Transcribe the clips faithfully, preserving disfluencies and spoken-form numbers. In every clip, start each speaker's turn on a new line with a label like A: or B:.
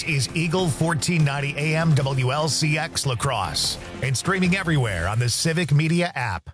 A: is Eagle fourteen ninety A M W L C X La Crosse and streaming everywhere on the Civic Media app.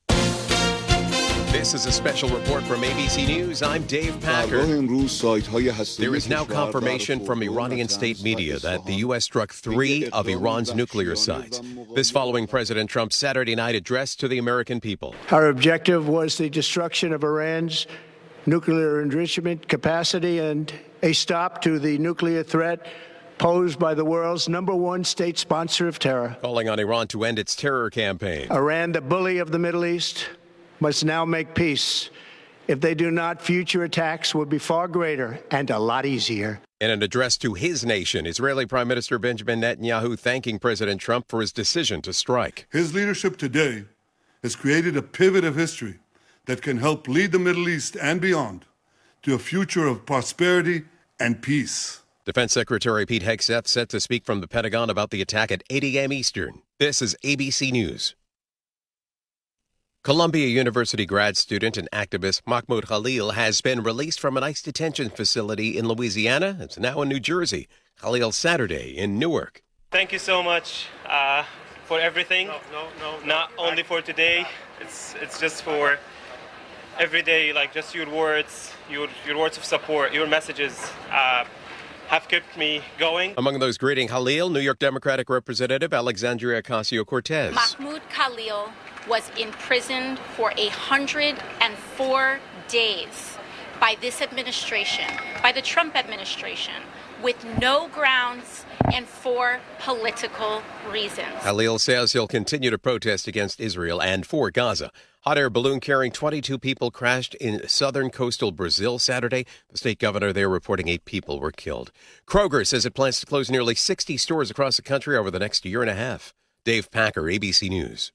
B: This is a special report from A B C News. I'm Dave Packer. There is now confirmation from Iranian state media that the U S struck three of Iran's nuclear sites. This following President Trump's Saturday night address to the American people.
C: Our objective was the destruction of Iran's nuclear enrichment capacity and a stop to the nuclear threat posed by the world's number one state sponsor of terror.
B: Calling on Iran to end its terror campaign.
C: Iran, the bully of the Middle East, must now make peace. If they do not, future attacks will be far greater and a lot easier.
B: In an address to his nation, Israeli Prime Minister Benjamin Netanyahu thanking President Trump for his decision to strike.
D: His leadership today has created a pivot of history that can help lead the Middle East and beyond to a future of prosperity and peace.
B: Defense Secretary Pete Hegseth set to speak from the Pentagon about the attack at eight a.m. Eastern. This is A B C News. Columbia University grad student and activist Mahmoud Khalil has been released from an ICE detention facility in Louisiana. It's now in New Jersey. Khalil Saturday in Newark.
E: Thank you so much uh, for everything. No, no, no. Not no. only for today. It's it's just for every day. Like just your words, your your words of support, your messages uh, have kept me going.
B: Among those greeting Khalil, New York Democratic Representative Alexandria Ocasio-Cortez.
F: Mahmoud Khalil was imprisoned for one hundred four days by this administration, by the Trump administration, with no grounds and for political reasons.
B: Khalil says he'll continue to protest against Israel and for Gaza. Hot air balloon carrying twenty-two people crashed in southern coastal Brazil Saturday. The state governor there reporting eight people were killed. Kroger says it plans to close nearly sixty stores across the country over the next year and a half. Dave Packer, A B C News.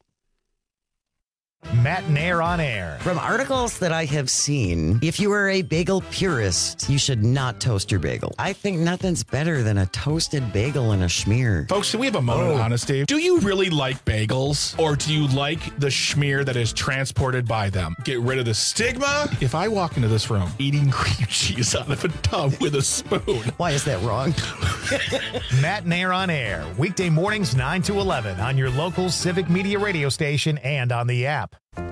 A: Matt Nair on air.
G: From articles that I have seen, if you are a bagel purist, you should not toast your bagel. I think nothing's better than a toasted bagel and a schmear.
H: Folks, do we have a moment of honesty? Do you really like bagels, or do you like the schmear that is transported by them? Get rid of the stigma. If I walk into this room eating cream cheese out of a tub with a spoon.
G: Why is that wrong?
A: Matt Nair on air. Weekday mornings nine to eleven on your local Civic Media radio station and on the app.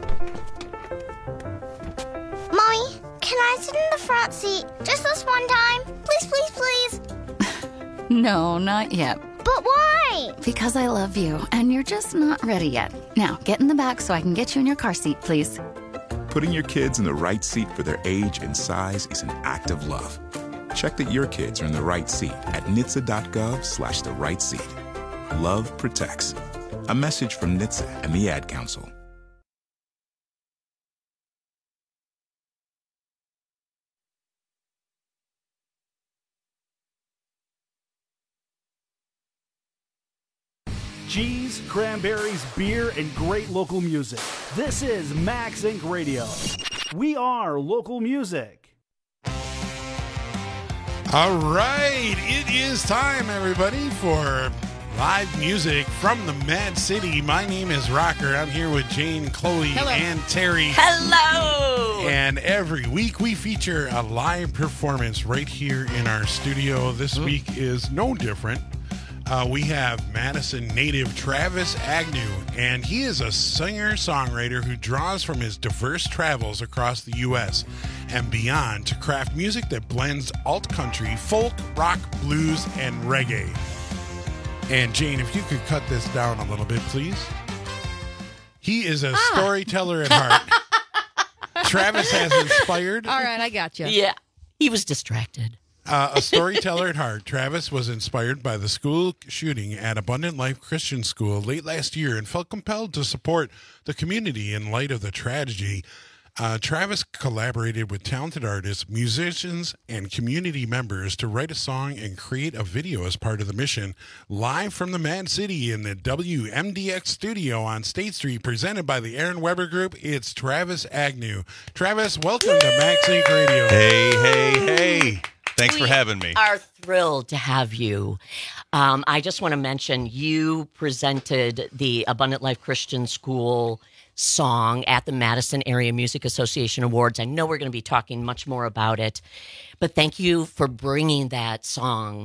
I: Mommy, can I sit in the front seat just this one time? Please, please, please.
J: No, not yet.
I: But why?
J: Because I love you, and you're just not ready yet. Now, get in the back so I can get you in your car seat, please.
K: Putting your kids in the right seat for their age and size is an act of love. Check that your kids are in the right seat at N H T S A dot gov slash the right seat. Love protects. A message from N H T S A and the Ad Council.
L: Cheese, cranberries, beer, and great local music. This is Max Incorporated. Radio. We are local music.
M: All right, it is time, everybody, for live music from the Mad City. My name is Rocker. I'm here with Jane, Chloe,
N: Hello.
M: and Terry.
N: Hello!
M: And every week we feature a live performance right here in our studio. This mm. week is no different. Uh, we have Madison native Travis Agnew, and he is a singer-songwriter who draws from his diverse travels across the U S and beyond to craft music that blends alt-country, folk, rock, blues, and reggae. And Jane, if you could cut this down a little bit, please. He is a ah. storyteller at heart. Travis has inspired.
N: All right, I got you.
O: Yeah, he was distracted.
M: Uh, a storyteller at heart, Travis was inspired by the school shooting at Abundant Life Christian School late last year and felt compelled to support the community in light of the tragedy. Uh, Travis collaborated with talented artists, musicians, and community members to write a song and create a video as part of the mission. Live from the Mad City in the W M D X studio on State Street, presented by the Aaron Weber Group, it's Travis Agnew. Travis, welcome Woo! to Max Inc Radio.
P: Hey, hey, hey. Thanks
O: we
P: for having me.
O: Are thrilled to have you. Um, I just want to mention you presented the Abundant Life Christian School song at the Madison Area Music Association Awards. I know we're going to be talking much more about it, but thank you for bringing that song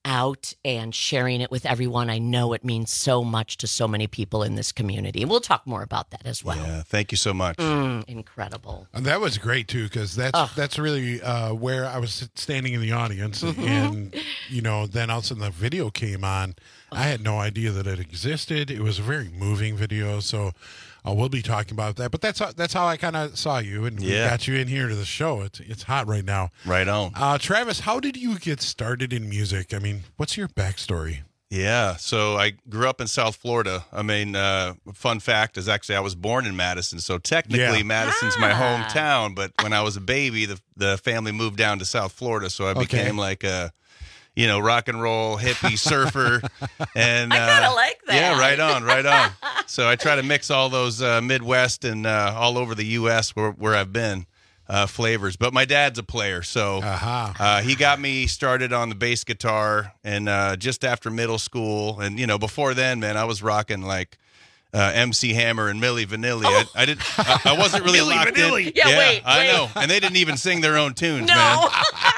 O: out and sharing it with everyone. I know it means so much to so many people in this community. And we'll talk more about that as well.
P: Yeah, thank you so much.
O: Mm, incredible.
M: And that was great too, because that's
O: Oh.
M: that's really uh, where I was standing in the audience,
O: Mhm.
M: and you know, then all of a sudden the video came on. I had no idea that it existed. It was a very moving video, so uh, we'll be talking about that. But that's how, that's how I kind of saw you, and we
P: Yeah.
M: got you in here to the show. It's it's hot right now.
P: Right on.
M: Uh, Travis, how did you get started in music? I mean, what's your backstory?
P: Yeah, so I grew up in South Florida. I mean, uh, fun fact is actually I was born in Madison, so technically
M: Yeah.
P: Madison's my
O: Ah.
P: hometown. But when I was a baby, the the family moved down to South Florida, so I
M: Okay.
P: became like a, you know, rock and roll hippie surfer. And
O: I kinda
P: uh,
O: like that.
P: Yeah, right on, right on. So I try to mix all those uh, Midwest and uh, all over the U S where where I've been. Uh, flavors, but my dad's a player, so
M: Uh-huh.
P: uh, he got me started on the bass guitar, and uh, just after middle school, and you know, before then, man, I was rocking like uh, M C Hammer and Milli Vanilli. I, I didn't, I, I wasn't really
O: Milli
P: locked
O: Vanilli.
P: in.
O: Yeah, wait,
P: I
O: wait.
P: know, and they didn't even sing their own tunes,
O: No.
P: man.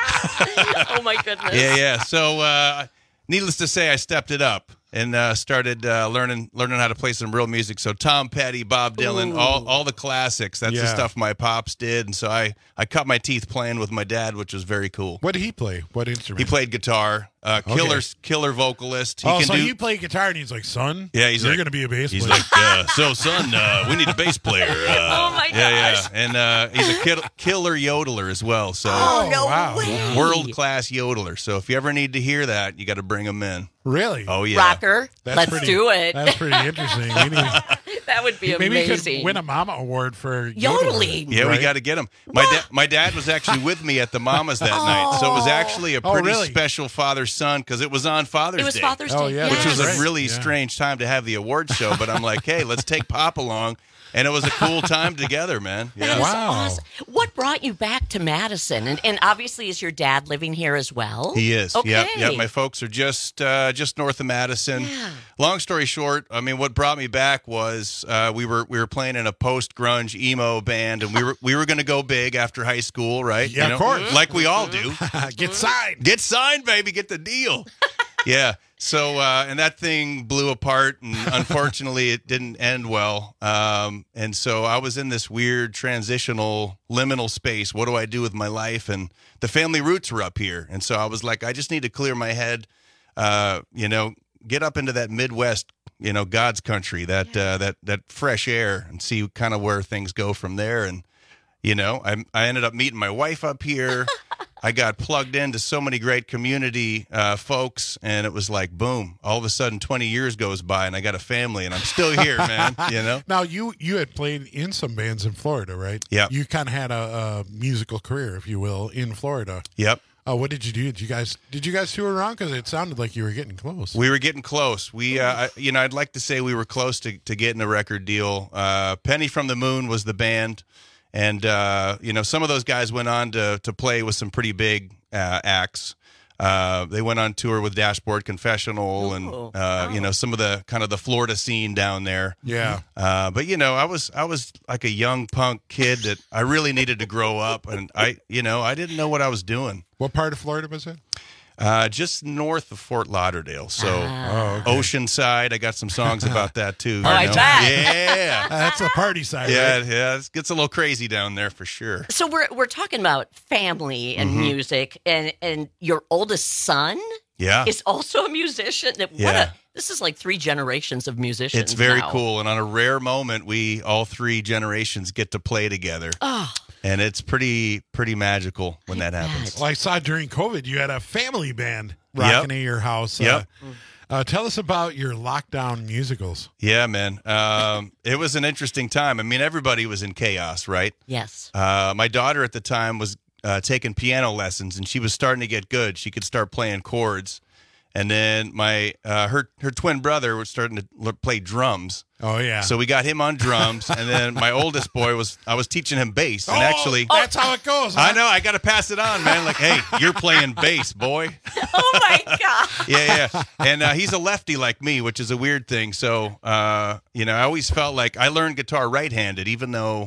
O: Oh, my goodness.
P: Yeah, yeah. So, uh, needless to say, I stepped it up and uh, started uh, learning learning how to play some real music. So Tom Petty, Bob Dylan,
O: Ooh.
P: all all the classics. That's the
M: Yeah.
P: stuff my pops did, and so I I cut my teeth playing with my dad, which was very cool.
M: What did he play? What instrument?
P: He played guitar. Uh,
M: Okay.
P: killer killer vocalist. He
M: oh,
P: can
M: so
P: do.
M: he played guitar, and he's like, "Son,
P: Yeah, he's
M: you're
P: like-
M: going to be a bass
P: He's
M: player."
P: like, uh, so son, uh, we need a bass player. Uh,
O: Oh, my
P: yeah,
O: gosh.
P: yeah, and uh, he's a kid, killer yodeler as well. So
O: Oh, no
M: wow.
O: way.
P: world class yodeler. So if you ever need to hear that, you got to bring him in.
M: Really?
P: Oh yeah,
O: Rocker,
M: That's
O: let's
M: pretty-
O: do it.
M: That's pretty interesting. We need,
O: That would be
M: maybe he
O: amazing.
M: could win a Mama Award for
O: Yodeling.
P: Yeah, we
M: right?
P: got to get him. My da- my dad was actually with me at the Mamas that night, so it was actually a
M: Oh,
P: pretty
M: really?
P: special father son because it was on Father's
O: It was
P: Day.
O: Father's
M: Oh,
O: Day.
M: yeah,
P: Which was
M: Yes.
P: a really
M: Yeah.
P: strange time to have the award show, but I'm like, hey, let's take Pop along, and it was a cool time together, man.
O: That
P: Yeah.
O: is
M: Wow.
O: awesome. What brought you back to Madison? And, and obviously, is your dad living here as well?
P: He is.
O: Okay.
P: Yep, yep. My folks are just uh, just north of Madison.
O: Yeah.
P: Long story short, I mean, what brought me back was uh, we were we were playing in a post grunge emo band, and we were we were going to go big after high school, right?
M: Yeah, of course.
P: like we all do.
M: Get signed.
P: Get signed, baby. Get the deal. Yeah. So, uh, and that thing blew apart, and unfortunately, it didn't end well. Um, and so I was in this weird transitional liminal space. What do I do with my life? And the family roots were up here. And so I was like, I just need to clear my head, uh, you know, get up into that Midwest, you know, God's country, that, uh, that, that fresh air, and see kind of where things go from there. And, you know, I, I ended up meeting my wife up here. I got plugged into so many great community uh, folks, and it was like, boom, all of a sudden twenty years goes by, and I got a family, and I'm still here, man, you know?
M: Now, you you had played in some bands in Florida, right?
P: Yeah.
M: You kind of had a, a musical career, if you will, in Florida.
P: Yep.
M: Uh, what did you do? Did you guys did you guys tour around? Because it sounded like you were getting close.
P: We were getting close. We, uh, I, you know, I'd like to say we were close to, to getting a record deal. Uh, Penny from the Moon was the band. And, uh, you know, some of those guys went on to to play with some pretty big uh, acts. Uh, they went on tour with Dashboard Confessional and,
O: Ooh.
P: uh, you know, some of the kind of the Florida scene down there.
M: Yeah.
P: Uh, but, you know, I was I was like a young punk kid that I really needed to grow up. And, I, you know, I didn't know what I was doing.
M: What part of Florida was it?
P: Uh, just north of Fort Lauderdale. So
O: Ah.
M: Oh, okay.
P: Oceanside. I got some songs about that, too.
O: Oh,
P: you
O: I
P: know?
O: bet.
P: Yeah.
M: Uh, that's the party side,
P: Yeah,
M: right?
P: yeah, it gets a little crazy down there for sure.
O: So we're we're talking about family and
P: Mhm.
O: music, and and your oldest son
P: Yeah,
O: is also a musician. What
P: Yeah.
O: a, this is like three generations of musicians.
P: it's very
O: now.
P: cool. And on a rare moment, we all three generations get to play together,
O: Oh,
P: and it's pretty pretty magical when that
O: bet.
P: happens.
M: Well, I saw during COVID you had a family band rocking at your house.
P: Yep.
M: Uh, uh, tell us about your lockdown musicals.
P: Yeah, man. Um, it was an interesting time. I mean, everybody was in chaos, right?
O: yes.
P: Uh, my daughter at the time was uh, taking piano lessons, and she was starting to get good. She could start playing chords. And then my uh, her her twin brother was starting to l- play drums.
M: Oh yeah.
P: So we got him on drums, and then my oldest boy was I was teaching him bass, and
M: Oh,
P: actually
M: that's how it goes.
P: I
M: huh?
P: know I got to pass it on, man. Like, hey, you're playing bass, boy.
O: Oh my god.
P: Yeah, yeah. And uh, he's a lefty like me, which is a weird thing. So uh, you know, I always felt like I learned guitar right-handed, even though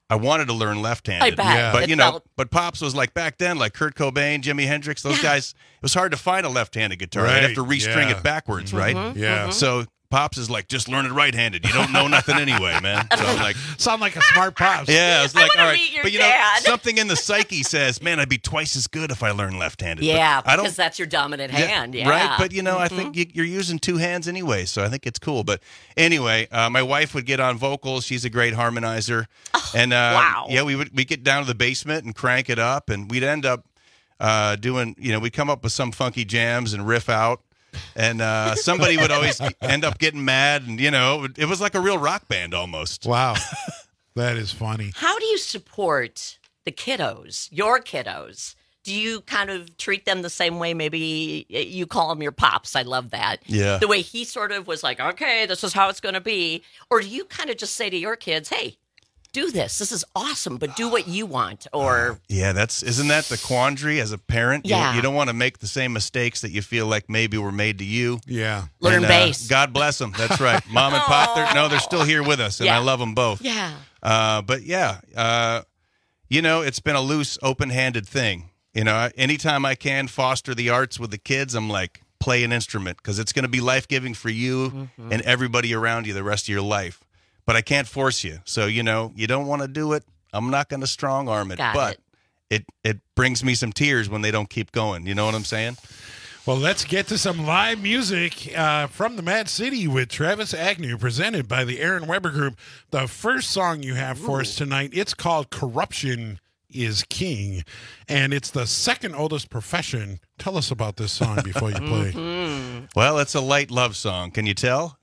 P: I wanted to learn left-handed.
O: I bet. Yeah.
P: But,
O: It
P: you know,
O: felt-
P: but Pops was like back then, like Kurt Cobain, Jimi Hendrix, those
O: Yeah.
P: guys, it was hard to find a left-handed guitar.
M: Right.
P: They'd have to restring
M: Yeah.
P: it backwards, right?
O: Mhm,
M: Yeah.
O: mhm.
P: So Pops is like, just learn it right-handed. You don't know nothing anyway, man. So I'm like,
M: Sound like a smart Pops.
P: yeah, I was like,
O: wanna
P: all right.
O: meet your
P: But, you
O: dad.
P: know, something in the psyche says, man, I'd be twice as good if I learned left-handed. But
O: Yeah,
P: I don't
O: because that's your dominant
P: Yeah,
O: hand. Yeah.
P: Right, but you know, I
O: Mhm.
P: think you, you're using two hands anyway, so I think it's cool. But anyway, uh, my wife would get on vocals. She's a great harmonizer, and uh,
O: wow.
P: yeah, we would we get down to the basement and crank it up, and we'd end up uh, doing, you know, we'd come up with some funky jams and riff out. And uh, somebody would always end up getting mad, and you know, it was like a real rock band almost.
M: Wow. That is funny.
O: How do you support the kiddos, your kiddos? Do you kind of treat them the same way? Maybe you call them your pops. I love that.
P: Yeah.
O: The way he sort of was like, okay, this is how it's going to be. Or do you kind of just say to your kids, hey, do this. This is awesome, but do what you want. Or
P: Yeah, that's isn't that the quandary as a parent? You-
O: Yeah.
P: You, don't want to make the same mistakes that you feel like maybe were made to you.
M: Yeah.
O: Learn
P: And, uh,
O: bass.
P: God bless them. That's right. Mom and Pop, they're, no, they're still here with us, and
O: Yeah.
P: I love them both.
O: yeah.
P: Uh, but yeah, uh, you know, it's been a loose, open-handed thing. You know, I- anytime I can foster the arts with the kids, I'm like, play an instrument because it's going to be life-giving for you
O: Mm-hmm.
P: and everybody around you the rest of your life. But I can't force you. So, you know, you don't want to do it. I'm not going to strong arm it.
O: Got
P: but
O: it.
P: it. it brings me some tears when they don't keep going. You know what I'm saying?
M: Well, let's get to some live music uh, from the Mad City with Travis Agnew, presented by the Aaron Weber Group. The first song you have for us tonight, it's called Corruption is King, and it's the second oldest profession. Tell us about this song before you play.
O: Mm-hmm.
P: Well, it's a light love song. Can you tell?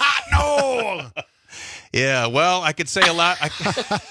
M: No!
P: Yeah, well, I could say a lot. I,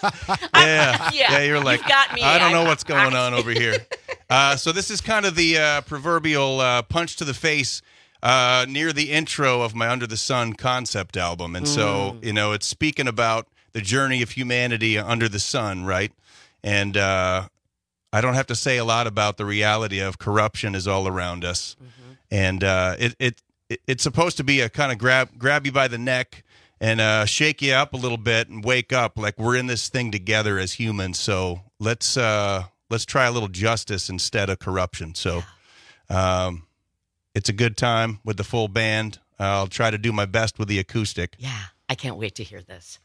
P: yeah,
O: Yeah,
P: you're like,
O: you've got me.
P: I don't know
O: I-
P: what's going on over here. Uh, so this is kind of the uh, proverbial uh, punch to the face uh, near the intro of my Under the Sun concept album. And so, you know, it's speaking about the journey of humanity under the sun, right? And uh, I don't have to say a lot about the reality of corruption is all around us. And uh, it, it it it's supposed to be a kind of grab grab you by the neck and uh, shake you up a little bit and wake up like we're in this thing together as humans. So let's uh, let's try a little justice instead of corruption. So um, it's a good time with the full band. I'll try to do my best with the acoustic.
O: Yeah, I can't wait to hear this.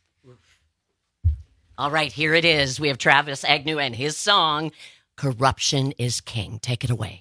O: All right, here it is. We have Travis Agnew and his song, Corruption is King. Take it away.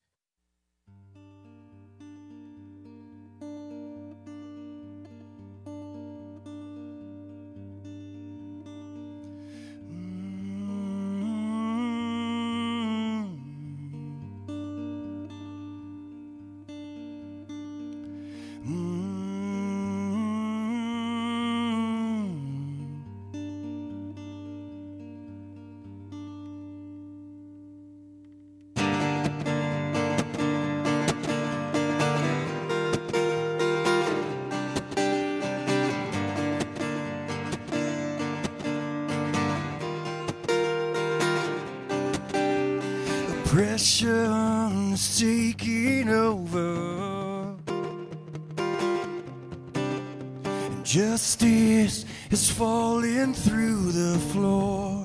Q: Oppression is taking over, and justice is falling through the floor,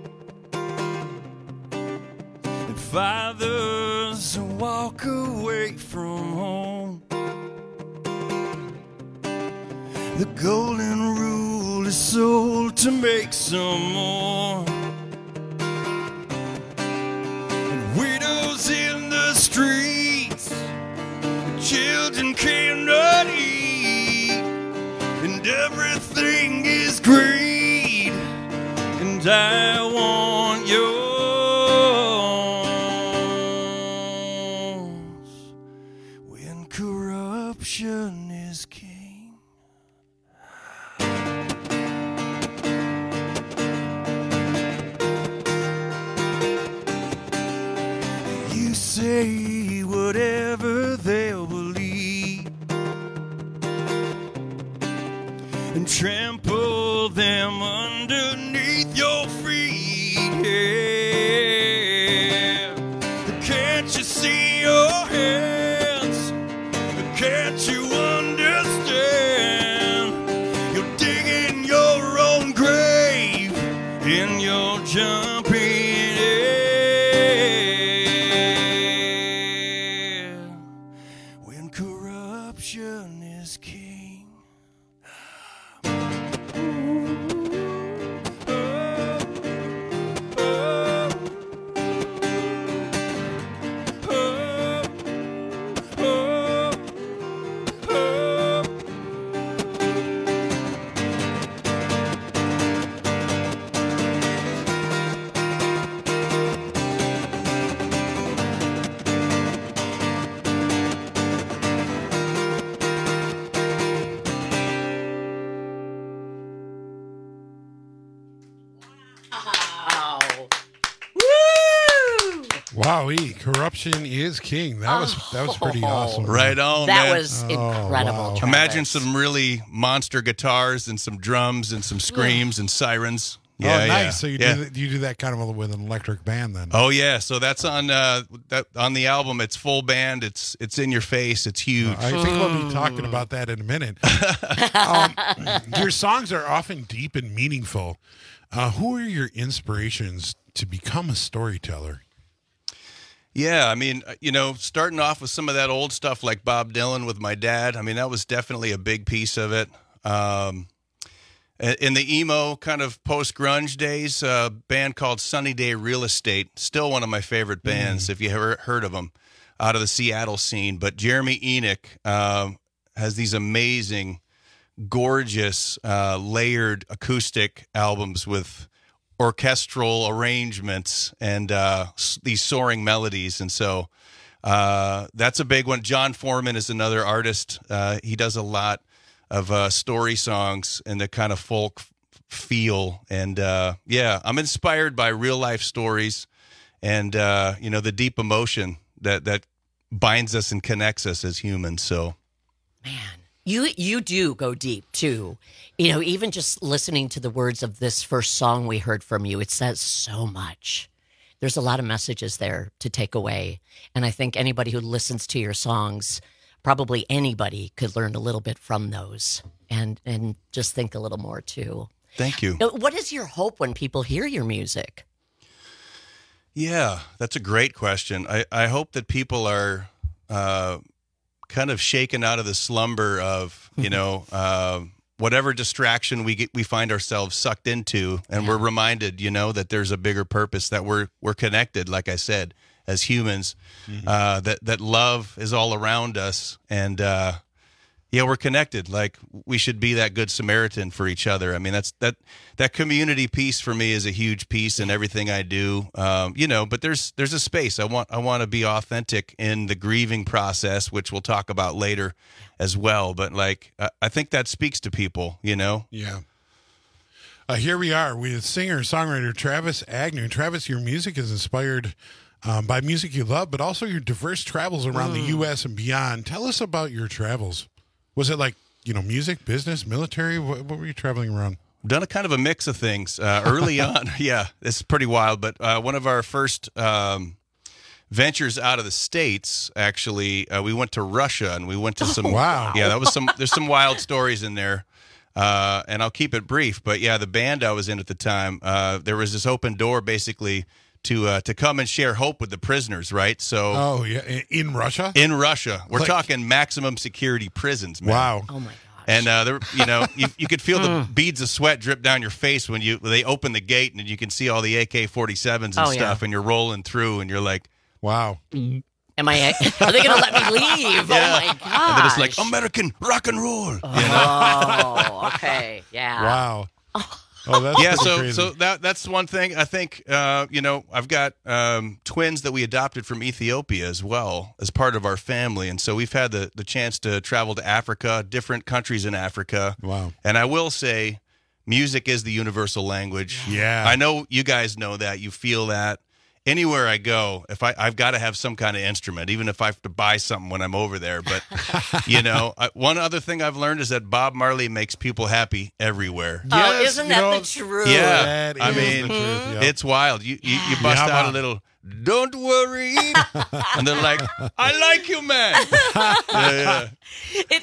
Q: and fathers walk away from home. The golden rule is sold to make some more. Widows in the streets, children cannot eat, and everything is greed, and I want yours when corruption is king. You say whatever they'll believe and trample them underneath your feet. Yeah. Can't you see your hands? Can't you understand? You're digging your own grave in corruption is king.
M: Wowee, corruption is king. That was that was pretty awesome.
P: Right on,
O: That
P: man.
O: was incredible.
M: wow.
O: Travis.
P: Imagine some really monster guitars and some drums and some screams and sirens. Yeah,
M: oh, nice.
P: yeah.
M: So you
P: yeah.
M: do you do that kind of with an electric band then?
P: Oh yeah, so that's on uh, that on the album. It's full band. It's it's in your face. It's huge.
M: I think we'll be talking about that in a minute. um, your songs are often deep and meaningful. Uh, who are your inspirations to become a storyteller?
P: Yeah, I mean, you know, starting off with some of that old stuff like Bob Dylan with my dad. I mean, that was definitely a big piece of it. Um, in the emo kind of post-grunge days, a band called Sunny Day Real Estate, still one of my favorite bands, mm. if you ever heard of them, out of the Seattle scene. But Jeremy Enoch uh, has these amazing, gorgeous, uh, layered acoustic albums with orchestral arrangements and uh, s- these soaring melodies. And so uh, that's a big one. John Foreman is another artist. Uh, he does a lot of uh, story songs and the kind of folk f- feel. And uh, yeah, I'm inspired by real life stories and, uh, you know, the deep emotion that, that binds us and connects us as humans. So,
O: man, you, you do go deep too. You know, even just listening to the words of this first song we heard from you, it says so much. There's a lot of messages there to take away. And I think anybody who listens to your songs, probably anybody, could learn a little bit from those and, and just think a little more too.
P: Thank you.
O: Now, what is your hope when people hear your music?
P: Yeah, that's a great question. I, I hope that people are uh, kind of shaken out of the slumber of, you know, uh, whatever distraction we get, we find ourselves sucked into, and yeah. we're reminded, you know, that there's a bigger purpose, that we're we're connected, like I said, as humans, mm-hmm. uh, that that love is all around us, and uh, yeah, we're connected. Like we should be that good Samaritan for each other. I mean, that's that that community piece for me is a huge piece in everything I do. Um, you know, but there's there's a space. I want I want to be authentic in the grieving process, which we'll talk about later as well. But like, I think that speaks to people. You know.
M: Yeah. Uh, here we are with singer songwriter Travis Agnew. Travis, your music is inspired um, by music you love, but also your diverse travels around mm. the U S and beyond. Tell us about your travels. Was it like, you know, music, business, military? What, what were you traveling around?
P: Done a kind of a mix of things uh, early on. Yeah, it's pretty wild. But uh, one of our first um, ventures out of the States, actually, uh, we went to Russia and we went to some.
M: Oh, wow.
P: Yeah, that was some. There's some wild stories in there, uh, and I'll keep it brief. But yeah, the band I was in at the time, uh, there was this open door, basically. To uh, to come and share hope with the prisoners, right? So,
M: oh yeah, in Russia,
P: in Russia, we're
M: like,
P: talking maximum security prisons, man.
M: Wow.
O: Oh my gosh.
P: And uh, there, you know, you, you could feel the beads of sweat drip down your face when you they open the gate and you can see all the A K forty-sevens and
O: oh,
P: stuff,
O: yeah.
P: and you're rolling through, and you're like,
M: wow.
O: Am I? Are they going to let me leave?
P: Yeah.
O: Oh my gosh.
P: And then it's like American rock and roll.
O: Oh,
P: you know?
O: Okay, yeah.
M: Wow. Oh, that's
P: yeah. So,
M: crazy.
P: so that that's one thing. I think uh, you know I've got um, twins that we adopted from Ethiopia as well as part of our family, and so we've had the the chance to travel to Africa, different countries in Africa.
M: Wow.
P: And I will say, music is the universal language.
M: Yeah.
P: I know you guys know that. You feel that. Anywhere I go, if I, I've got to have some kind of instrument, even if I have to buy something when I'm over there. But, you know, I, one other thing I've learned is that Bob Marley makes people happy everywhere.
O: Oh,
M: Yes,
O: isn't
M: you
O: that
M: know,
O: the truth?
P: Yeah.
M: That
P: I
M: is
P: mean,
M: the truth, yeah.
P: it's wild. You, you, you bust
M: Yeah,
P: out
M: man.
P: a little, don't worry. And they're like, I like you, man. Yeah, yeah.
O: It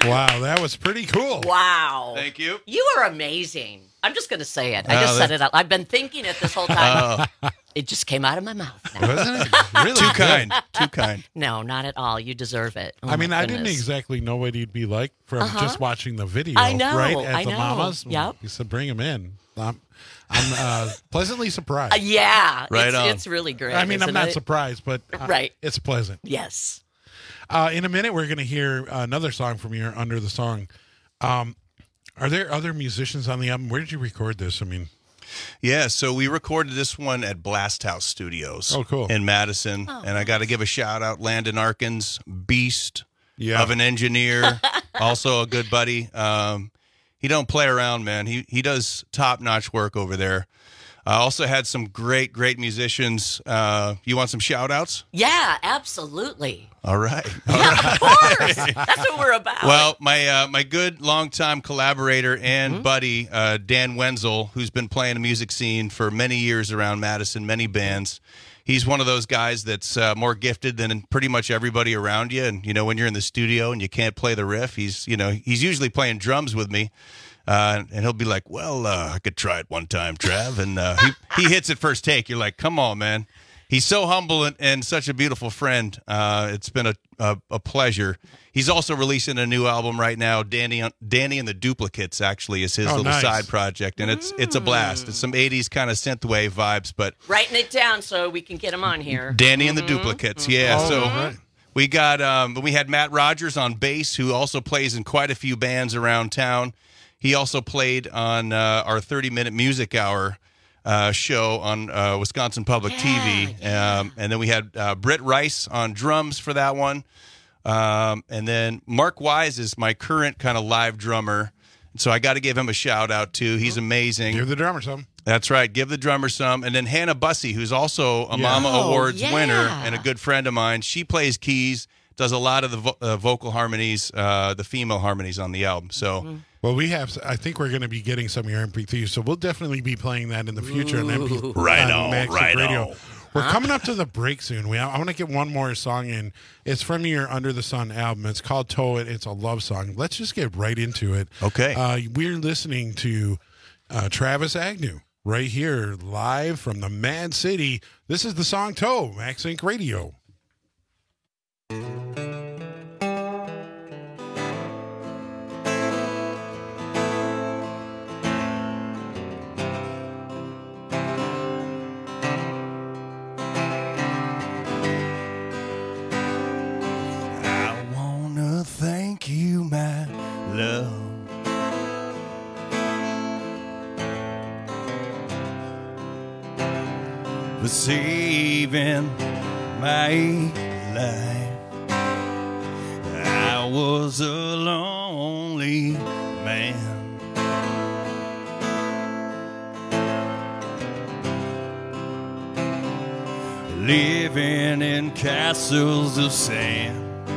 M: Wow, that was pretty cool.
O: Wow.
P: Thank you.
O: You are amazing. I'm just going to say it. I
P: Oh,
O: just
P: that-
O: said it out. I've been thinking it this whole time. It just came out of my mouth. Now.
M: Wasn't it? Really
P: Too
M: good.
P: kind. Too kind.
O: No, not at all. You deserve it. Oh,
M: I mean,
O: my
M: I didn't
O: goodness.
M: exactly know what he'd be like from
O: Uh-huh.
M: just watching the video.
O: I know,
M: right? At
O: I
M: the
O: know.
M: Mamas.
O: Yep.
M: You said bring him in. I'm, I'm uh, pleasantly surprised.
O: Uh, yeah.
P: Right
O: it's,
P: on.
O: it's really great.
M: I mean, I'm
O: isn't
M: not
O: it?
M: surprised, but uh,
O: Right.
M: it's pleasant.
O: Yes.
M: Uh, in a minute, we're going to hear another song from your Under the Song. Um, are there other musicians on the album? Where did you record this? I mean,
P: Yeah, so we recorded this one at Blast House Studios.
M: Oh, cool.
P: In Madison.
O: Oh.
P: And I got to give a shout out, Landon Arkins, beast
M: Yeah.
P: of an engineer, also a good buddy. Um, he don't play around, man. He he does top-notch work over there. I also had some great, great musicians. Uh, you want some shout-outs?
O: Yeah, absolutely.
P: All right.
O: Yeah, of course. That's what we're about.
P: Well, my uh, my good longtime collaborator and
O: Mm-hmm.
P: buddy, uh, Dan Wenzel, who's been playing the music scene for many years around Madison, many bands. He's one of those guys that's uh, more gifted than pretty much everybody around you. And, you know, when you're in the studio and you can't play the riff, he's, you know, he's usually playing drums with me. Uh, and he'll be like, well, uh, I could try it one time, Trav. And uh, he, he hits it first take. You're like, come on, man. He's so humble and, and such a beautiful friend. Uh, it's been a, a, a pleasure. He's also releasing a new album right now. Danny Danny and the Duplicates actually is his
M: Oh,
P: little
M: nice.
P: side project, and it's it's a blast. It's some eighties kind of synthwave vibes, but
O: Writing it down so we can get them on here.
P: Danny and the Duplicates, yeah.
M: Oh,
P: so
M: right.
P: we got um, we had Matt Rogers on bass, who also plays in quite a few bands around town. He also played on uh, our thirty minute music hour uh, show on uh, Wisconsin Public T V.
O: Yeah,
P: Um, and then we had uh, Britt Rice on drums for that one. Um, and then Mark Wise is my current kind of live drummer. So I got to give him a shout out too. He's amazing.
M: give the drummer some.
P: That's right. Give the drummer some. And then Hannah Bussey, who's also a
M: Yeah.
P: Mama
O: Oh,
P: Awards
O: yeah.
P: winner and a good friend of mine. She plays keys, does a lot of the vo- uh, vocal harmonies, uh, the female harmonies on the album. So
M: Well, we have. I think we're going to be getting some of your M P threes, so we'll definitely be playing that in the future on M P three
P: Right on,
M: Max
P: right
M: Radio.
P: on.
M: We're coming up to the break soon. We I want to get one more song in. It's from your Under the Sun album. It's called Tow It. It's a love song. Let's just get right into it.
P: Okay.
M: Uh, we're listening to uh, Travis Agnew right here live from the Mad City. This is the song Tow, Max Inc Radio.
Q: I wanna thank you, my love, for saving my life. I was a lonely man, living in castles of sand.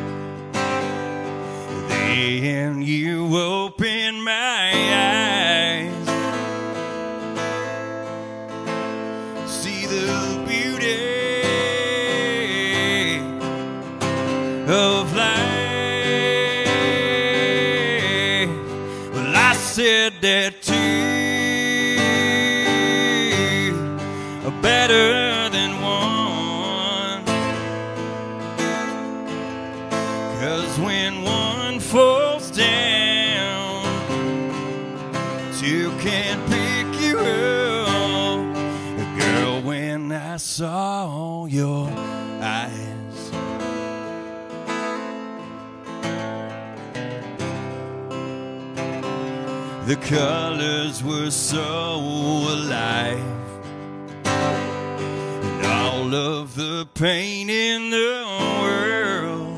Q: Then you opened my eyes, see the beauty of life. Well, I said that two are better than one, 'cause when one falls down, two can't pick you up. Girl, when I saw your eyes, the colors were so alive, and all of the pain in the world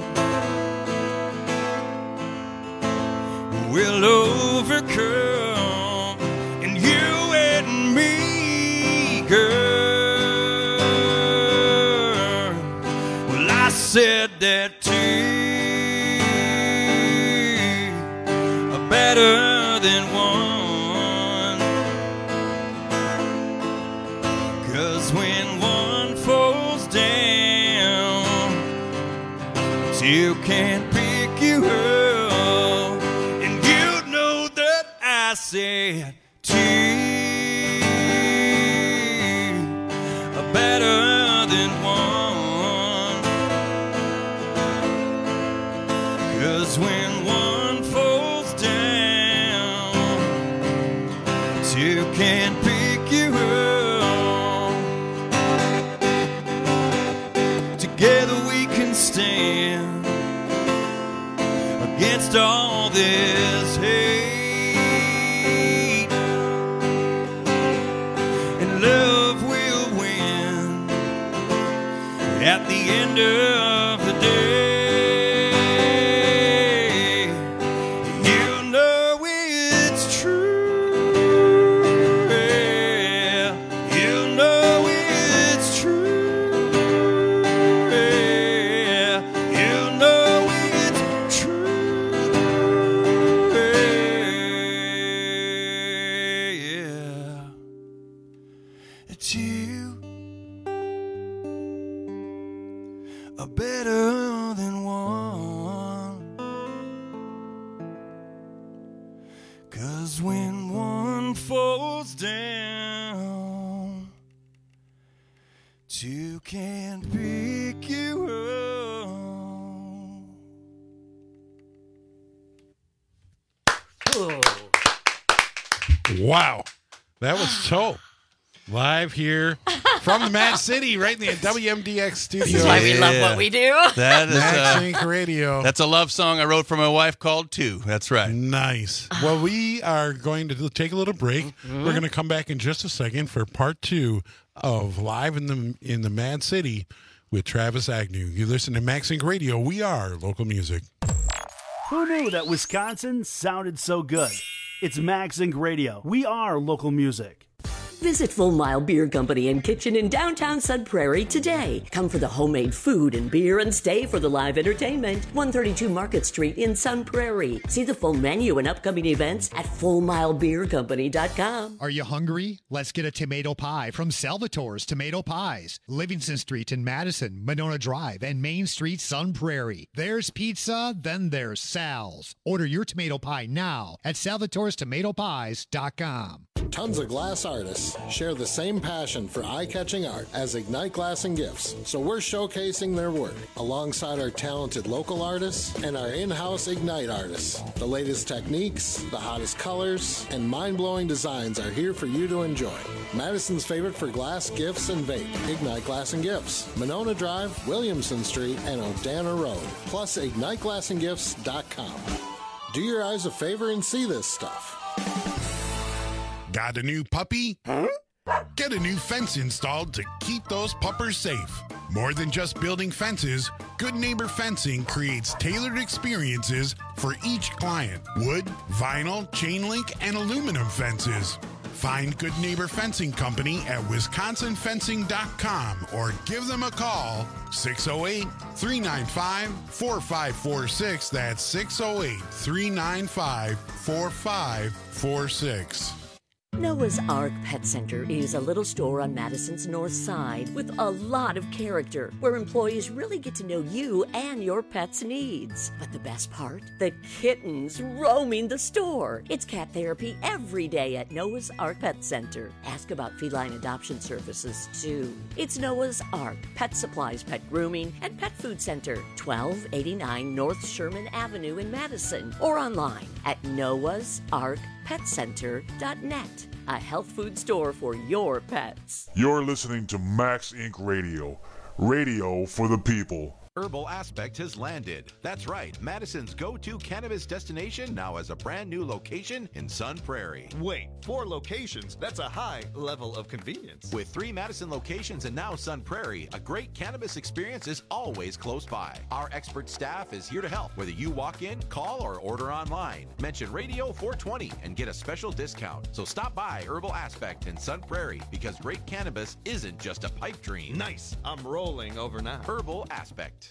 Q: will overcome in you and me, girl. Well, I said that two are better than one, 'cause when one falls down, two can't pick you up. said two are better than one, 'cause when one falls down, two can pick you up. Together we can stand against all this hate, and love will win at the end of the day. You know it's true, yeah. You know it's true, yeah. You know it's true, yeah. It's you are better than one, 'cause when one falls down, two can pick you up.
M: Wow. That was so live here from the Mad City, right in the W M D X studio.
O: This is why we love what we do.
P: That is
M: Max
P: uh,
M: Inc Radio.
P: That's a love song I wrote for my wife called Two. That's right.
M: Nice. Well, we are going to take a little break.
P: Mm-hmm.
M: We're going to come back in just a second for part two of Live in the in the Mad City with Travis Agnew. You listen to Max Inc Radio. We are local music.
L: Who knew that Wisconsin sounded so good? It's Max Inc Radio. We are local music.
R: Visit Full Mile Beer Company and Kitchen in downtown Sun Prairie today. Come for the homemade food and beer and stay for the live entertainment. one thirty-two Market Street in Sun Prairie. See the full menu and upcoming events at full mile beer company dot com.
A: Are you hungry? Let's get a tomato pie from Salvatore's Tomato Pies. Livingston Street in Madison, Monona Drive, and Main Street, Sun Prairie. There's pizza, then there's Sal's. Order your tomato pie now at salvatores tomato pies dot com.
S: Tons of glass artists share the same passion for eye-catching art as Ignite Glass and Gifts, so we're showcasing their work alongside our talented local artists and our in-house Ignite artists. The latest techniques, the hottest colors, and mind-blowing designs are here for you to enjoy. Madison's favorite for glass, gifts, and vape, Ignite Glass and Gifts, Monona Drive, Williamson Street, and Odana Road, plus ignite glass and gifts dot com. Do your eyes a favor and see this stuff.
M: Got a new puppy? Huh? Get a new fence installed to keep those puppers safe. More than just building fences, Good Neighbor Fencing creates tailored experiences for each client. Wood, vinyl, chain link, and aluminum fences. Find Good Neighbor Fencing Company at wisconsin fencing dot com or give them a call, six oh eight, three nine five, four five four six. That's six oh eight, three nine five, four five four six.
R: Noah's Ark Pet Center is a little store on Madison's north side with a lot of character, where employees really get to know you and your pet's needs. But the best part? The kittens roaming the store. It's cat therapy every day at Noah's Ark Pet Center. Ask about feline adoption services, too. It's Noah's Ark Pet Supplies, Pet Grooming, and Pet Food Center, twelve eighty-nine North Sherman Avenue in Madison, or online at noahs ark pet center dot net. A health food store for your pets.
T: You're listening to Max Incorporated. Radio. Radio for the people.
U: Herbal Aspect has landed. That's right, Madison's go-to cannabis destination now has a brand new location in Sun Prairie.
V: Wait, four locations? That's a high level of convenience.
U: With three Madison locations and now Sun Prairie, a great cannabis experience is always close by. Our expert staff is here to help, whether you walk in, call, or order online. Mention Radio four twenty and get a special discount. So stop by Herbal Aspect in Sun Prairie, because great cannabis isn't just a pipe dream.
V: Nice. I'm rolling over now.
U: Herbal Aspect.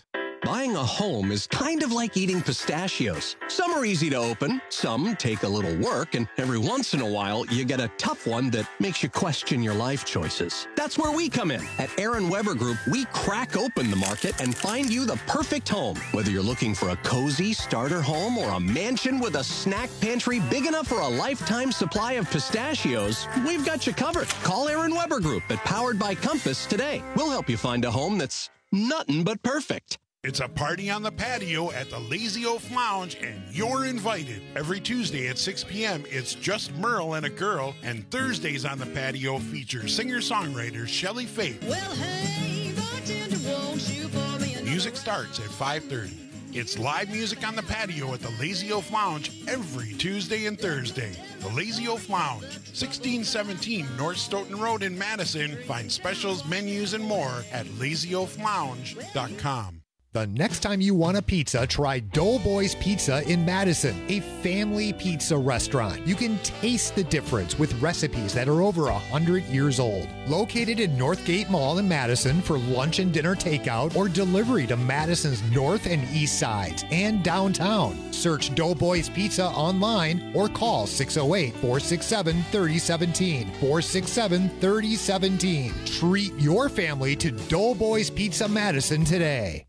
C: Buying a home is kind of like eating pistachios. Some are easy to open, some take a little work, and every once in a while, you get a tough one that makes you question your life choices. That's where we come in. At Aaron Weber Group, we crack open the market and find you the perfect home. Whether you're looking for a cozy starter home or a mansion with a snack pantry big enough for a lifetime supply of pistachios, we've got you covered. Call Aaron Weber Group at Powered by Compass today. We'll help you find a home that's nothing but perfect.
M: It's a party on the patio at the Lazy Oaf Lounge, and you're invited. Every Tuesday at six p.m., it's just Merle and a girl, and Thursdays on the patio feature singer-songwriter Shelley Faith. Well, hey, bartender, won't you pour me a Music starts at five thirty. It's live music on the patio at the Lazy Oaf Lounge every Tuesday and Thursday. The Lazy Oaf Lounge, sixteen seventeen North Stoughton Road in Madison. Find specials, menus, and more at lazy oaf lounge dot com.
A: The next time you want a pizza, try Doughboys Pizza in Madison, a family pizza restaurant. You can taste the difference with recipes that are over one hundred years old. Located in Northgate Mall in Madison for lunch and dinner takeout or delivery to Madison's north and east sides and downtown. Search Doughboys Pizza online or call six oh eight, four six seven, three oh one seven, four six seven, three oh one seven. Treat your family to Doughboys Pizza Madison today.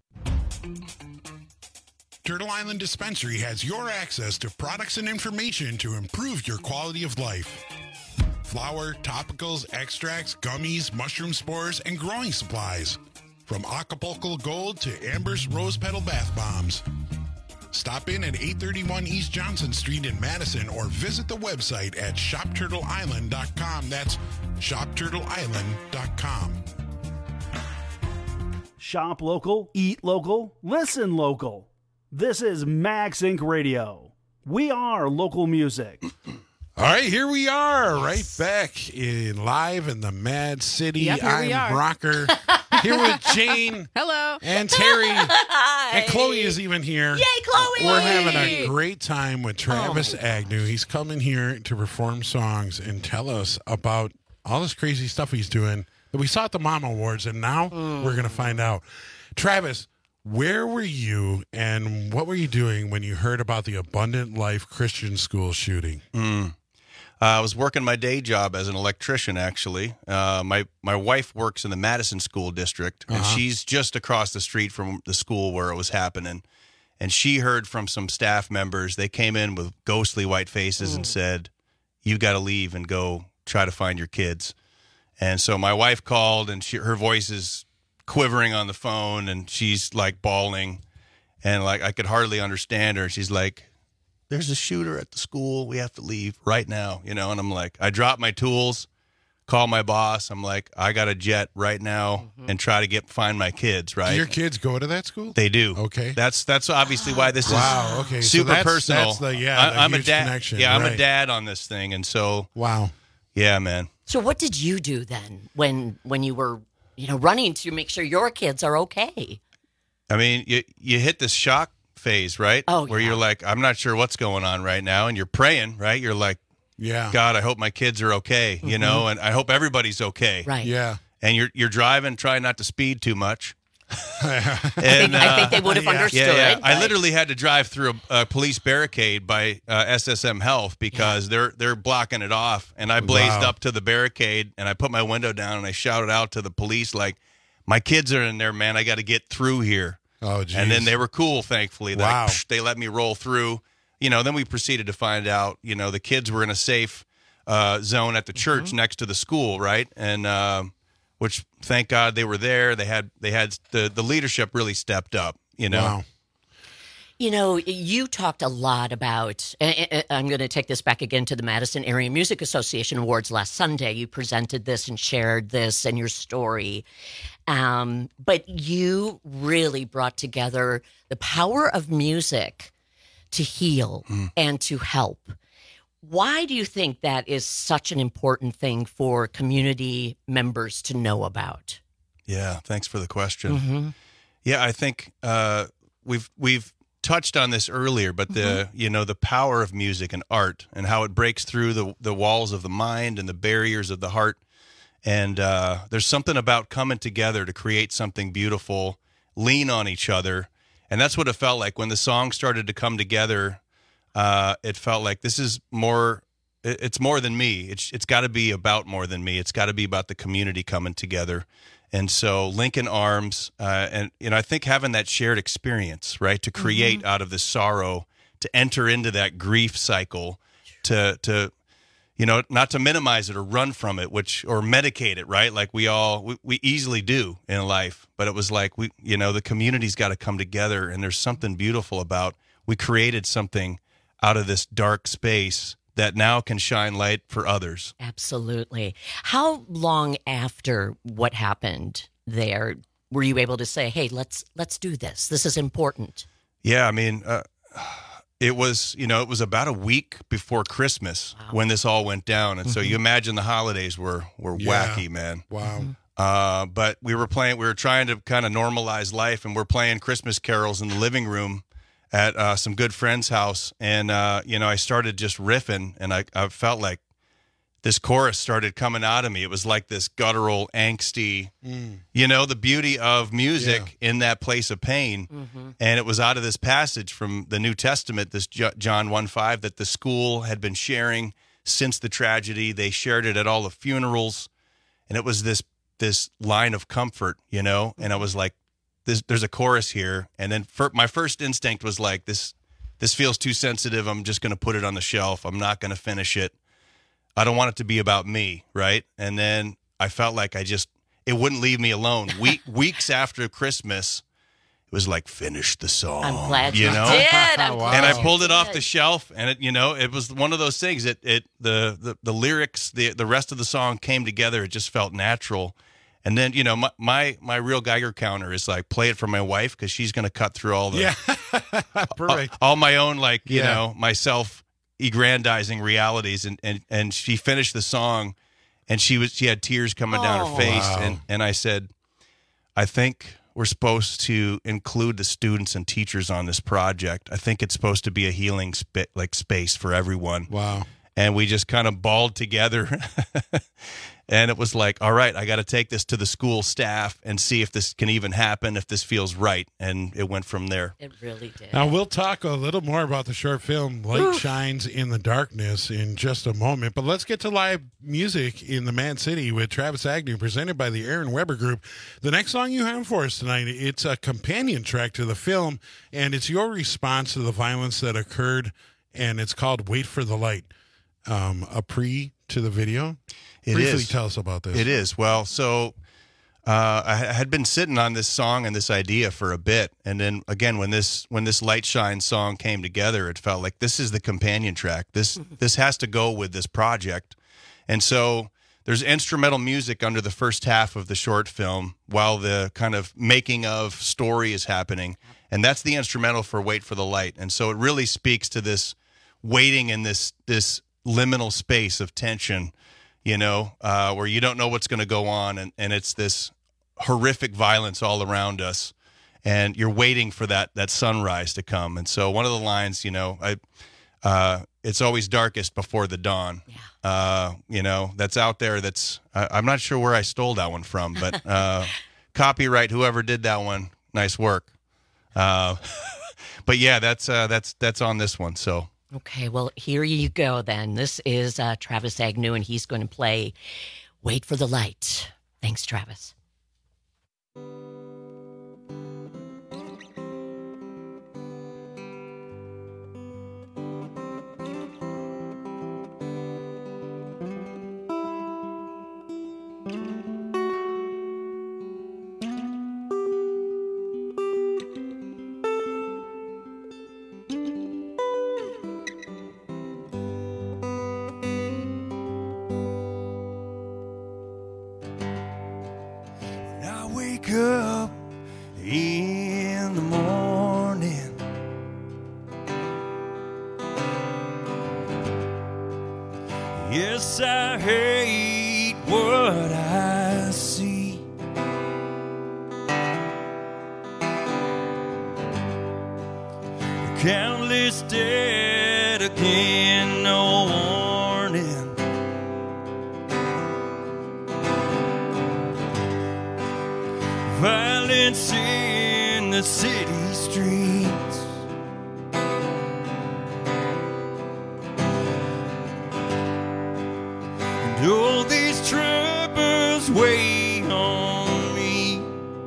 M: Turtle Island Dispensary has your access to products and information to improve your quality of life. Flour, topicals, extracts, gummies, mushroom spores, and growing supplies. From Acapulco Gold to Amber's Rose Petal Bath Bombs. Stop in at eight thirty-one East Johnson Street in Madison or visit the website at shop turtle island dot com. That's shop turtle island dot com.
L: Shop local, eat local, listen local. This is Max Incorporated. Radio. We are local music.
M: All right, here we are, right back in live in the Mad City.
N: Yep, here we
M: I'm
N: are.
M: Rocker, here with Jane.
N: Hello.
M: And Terry.
N: Hi.
M: And Chloe is even here.
N: Yay, Chloe!
M: We're having a great time with Travis oh. Agnew. He's coming here to perform songs and tell us about all this crazy stuff he's doing that we saw at the Mama Awards, and now mm. we're going to find out. Travis, where were you and what were you doing when you heard about the Abundant Life Christian School shooting?
P: Mm. Uh, I was working my day job as an electrician, actually. Uh, my, my wife works in the Madison School District, and uh-huh. she's just across the street from the school where it was happening. And she heard from some staff members. They came in with ghostly white faces mm. and said, you got to leave and go try to find your kids. And so my wife called, and she, her voice is quivering on the phone, and she's like bawling, and like I could hardly understand her. She's like, there's a shooter at the school, we have to leave right now, you know. And I'm like, I drop my tools, call my boss, I'm like, I got a jet right now mm-hmm. and try to get find my kids. Right?
M: Do your kids go to that school?
P: They do.
M: Okay.
P: That's that's obviously why this
M: wow,
P: is
M: okay.
P: super
M: so that's,
P: personal.
M: That's the, yeah, the
P: I, I'm
M: huge
P: a dad
M: connection.
P: yeah I'm
M: right.
P: a dad on this thing. And so
M: wow,
P: yeah, man.
O: So what did you do then when when you were you know, running to make sure your kids are okay?
P: I mean, you you hit this shock phase, right?
O: Oh,
P: Where
O: yeah.
P: you're like, I'm not sure what's going on right now. And you're praying, right? You're like,
M: yeah, God,
P: I hope my kids are okay, you mm-hmm. know, and I hope everybody's okay.
O: Right.
M: Yeah.
P: And you're you're driving, try not to speed too much.
O: and, I, think, uh, I think they would have
P: yeah.
O: understood.
P: Yeah, yeah.
O: Right?
P: I literally had to drive through a, a police barricade by uh, S S M Health because yeah. they're they're blocking it off. And I blazed
M: wow.
P: up to the barricade, and I put my window down, and I shouted out to the police, like, my kids are in there, man. I got to get through here.
M: Oh, geez.
P: And then they were cool, thankfully. They,
M: wow.
P: like, psh, they let me roll through. You know, then we proceeded to find out, you know, the kids were in a safe uh, zone at the church mm-hmm. next to the school, right? And uh, which, thank God, they were there. They had they had the the leadership really stepped up. You know.
M: Wow.
O: You know, you talked a lot about, I'm going to take this back again to the Madison Area Music Association Awards last Sunday. You presented this and shared this and your story. Um, but you really brought together the power of music to heal mm. and to help. Why do you think that is such an important thing for community members to know about?
P: Yeah, thanks for the question.
O: Mm-hmm.
P: Yeah, I think uh, we've we've touched on this earlier, but the mm-hmm. you know the power of music and art and how it breaks through the the walls of the mind and the barriers of the heart. And uh, there's something about coming together to create something beautiful, lean on each other, And that's what it felt like when the song started to come together. Uh, it felt like this is more, it, it's more than me. It's It's got to be about more than me. It's got to be about the community coming together. And so Lincoln Arms, uh, and, you know, I think having that shared experience, right, to create mm-hmm. out of this sorrow, to enter into that grief cycle, to, to, you know, not to minimize it or run from it, which, or medicate it, right? Like we all, we, we easily do in life, but it was like, we, you know, the community's got to come together, and there's something beautiful about, we created something out of this dark space that now can shine light for others.
O: Absolutely. How long after what happened there were you able to say, hey, let's let's do this. This is important.
P: Yeah, I mean, uh, it was, you know, it was about a week before Christmas wow. when this all went down. And mm-hmm. so you imagine the holidays were, were yeah. wacky, man.
M: Wow.
P: Mm-hmm. Uh, but we were playing, we were trying to kind of normalize life, and we're playing Christmas carols in the living room at uh, some good friend's house, and uh, you know, I started just riffing, and I, I felt like this chorus started coming out of me. It was like this guttural, angsty, mm. you know, the beauty of music yeah. in that place of pain, mm-hmm. and it was out of this passage from the New Testament, this John one five, that the school had been sharing since the tragedy. They shared it at all the funerals, and it was this this line of comfort, you know, and I was like, This, there's a chorus here, and then for, my first instinct was like, this this feels too sensitive. I'm just going to put it on the shelf. I'm not going to finish it. I don't want it to be about me, right? And then I felt like I just, it wouldn't leave me alone. We, weeks after Christmas, it was like, finish the song.
O: I'm glad you,
P: you know?
O: did. I'm
P: wow.
O: glad
P: and I pulled
O: you
P: it
O: did.
P: off the shelf, and it, you know, it was one of those things. It, it the, the the lyrics, the the rest of the song came together. It just felt natural. And then, you know, my, my, my real Geiger counter is like, play it for my wife, because she's going to cut through all the,
M: yeah. Perfect.
P: all, all my own, like, you
M: yeah.
P: know, my self-aggrandizing realities. And, and, and she finished the song, and she was she had tears coming oh, down her face.
M: Wow.
P: And, and I said, I think we're supposed to include the students and teachers on this project. I think it's supposed to be a healing sp- like space for everyone.
M: Wow.
P: And we just kind of balled together. And it was like, all right, I got to take this to the school staff and see if this can even happen, if this feels right. And it went from there.
O: It really did.
M: Now, we'll talk a little more about the short film, Light Oof. Shines in the Darkness, in just a moment. But let's get to live music in the Man City with Travis Agnew, presented by the Aaron Weber Group. The next song you have for us tonight, it's a companion track to the film, and it's your response to the violence that occurred, and it's called Wait for the Light. Um, a pre to the video.
P: It
M: Briefly
P: is.
M: Tell us about this.
P: It is. Well, so uh, I had been sitting on this song and this idea for a bit, and then again, when this when this Light Shine song came together, it felt like this is the companion track. This this has to go with this project, and so there's instrumental music under the first half of the short film while the kind of making of story is happening, and that's the instrumental for Wait for the Light, and so it really speaks to this waiting in this this liminal space of tension. You know, uh, where you don't know what's going to go on, and, and it's this horrific violence all around us, and you're waiting for that that sunrise to come. And so one of the lines, you know, I, uh, it's always darkest before the dawn.
O: Yeah.
P: Uh, you know, that's out there. That's I, I'm not sure where I stole that one from, but uh, copyright whoever did that one. Nice work. Uh, but yeah, that's uh, that's that's on this one. So.
O: Okay, well, here you go then. This is uh, Travis Agnew, and he's going to play Wait for the Light. Thanks, Travis.
Q: Up in the morning, yes, I hate what I see. Countless dead again, no warning. Violence in the city streets. streets. And all these troubles weigh on me.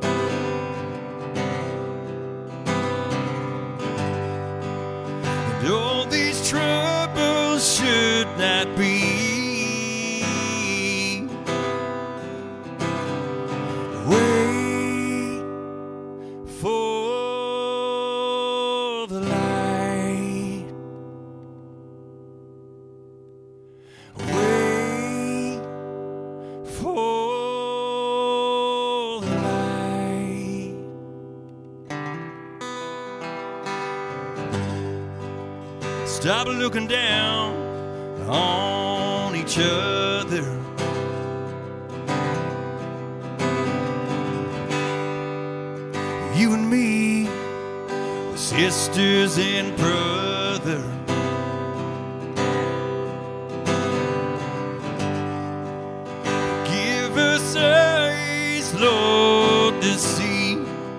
Q: And all these troubles should not be. Wait for the light. Wait for the light. Stop looking down on each other. You and me, sisters and brother. Give us eyes, Lord, to see.